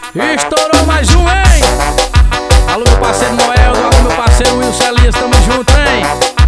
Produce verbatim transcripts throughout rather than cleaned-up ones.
Estourou mais um, hein? Alô, meu parceiro Noel, alô, meu parceiro Wilson Elias, tamo junto, hein?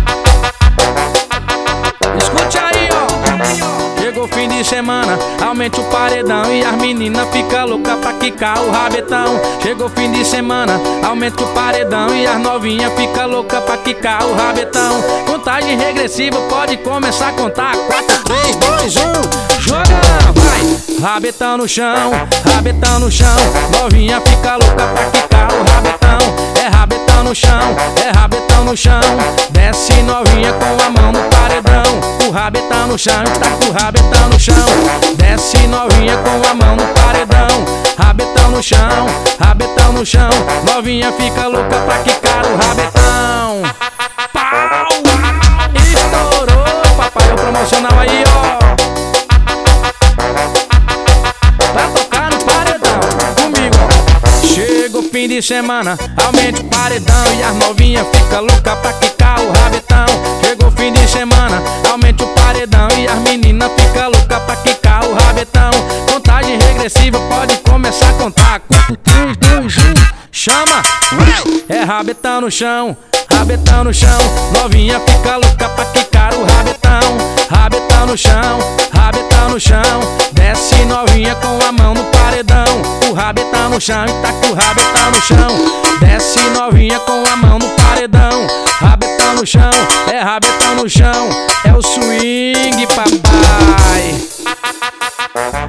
Escute aí, ó. Chegou fim de semana, aumente o paredão e as meninas ficam loucas pra quicar o rabetão. Chegou fim de semana, aumente o paredão e as novinhas ficam loucas pra quicar o rabetão. Contagem regressiva, pode começar a contar. Quatro, três, dois, um, joga, vai! Rabetão no chão, rabetão no chão, novinha fica louca pra quicar o rabetão. É rabetão no chão, é rabetão no chão, desce novinha com a mão no paredão. O rabetão no chão, tá com o rabetão no chão, desce novinha com a mão no paredão. Rabetão no chão, rabetão no chão, novinha fica louca pra quicar o rabetão. Pau! Estourou, papai, o promocional aí, ó. Fim de semana, aumente o paredão e as novinhas fica louca pra quicar o rabetão. Chegou fim de semana, aumente o paredão e as meninas fica louca pra quicar o rabetão. Contagem regressiva, pode começar a contar. Quatro, três, dois, um, chama, vai! É rabetão no chão, rabetão no chão, novinha fica louca pra quicar o rabetão. Rabetão no chão, rabetão no chão, desce novinha com a mão no paredão. O rabetão no chão, tá com o rabetão no chão, desce novinha com a mão no paredão. Rabetão no chão, é rabetão no chão, é o swing, papai.